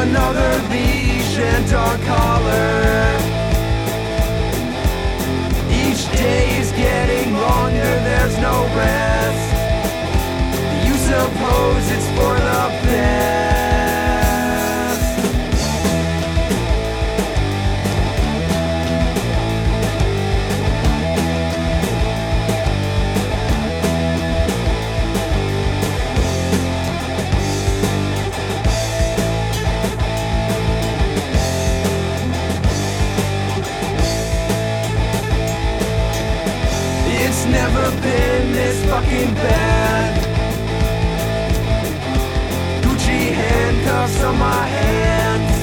Another leash and dog collar. Each day is getting longer, there's no rest. You suppose it's for the best. It's never been this fucking bad. Gucci handcuffs on my hands.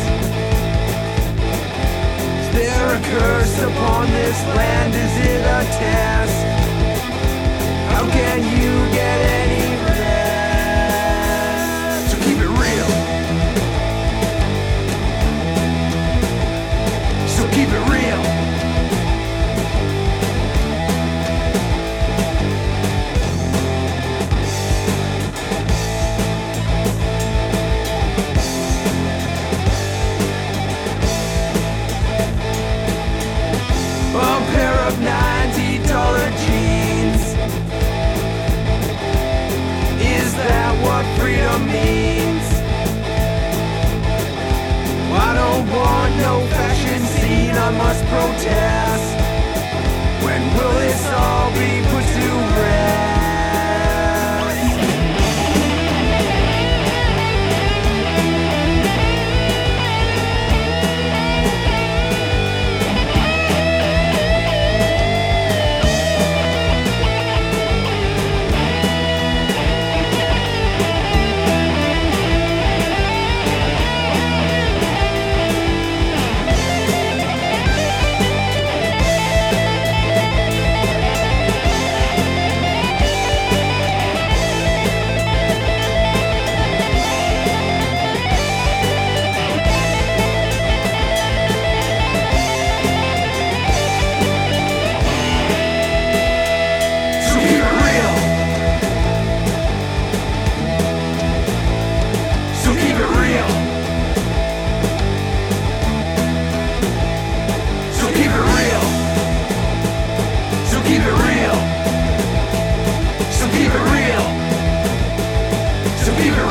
Is there a curse upon this land? Is it a test? How can you get any rest? So keep it real. So keep it real. A pair of $90 jeans. Is that what freedom means? I don't want no fashion scene, I must protest. When will this all be put to rest? Keep it real. So keep it real. So keep it real.